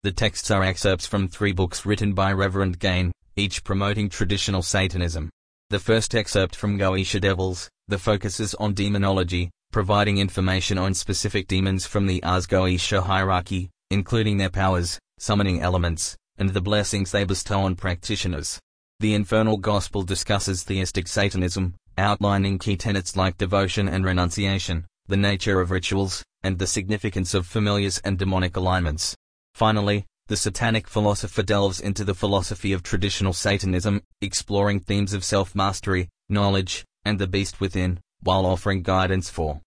The texts are excerpts from 3 books written by Reverend Gain, each promoting traditional Satanism. The first excerpt from Goetia Devils, the focuses on demonology, providing information on specific demons from the Ars Goetia hierarchy, including their powers, summoning elements, and the blessings they bestow on practitioners. The Infernal Gospel discusses theistic Satanism, outlining key tenets like devotion and renunciation, the nature of rituals, and the significance of familiars and demonic alignments. Finally, the Satanic Philosopher delves into the philosophy of traditional Satanism, exploring themes of self-mastery, knowledge, and the beast within, while offering guidance for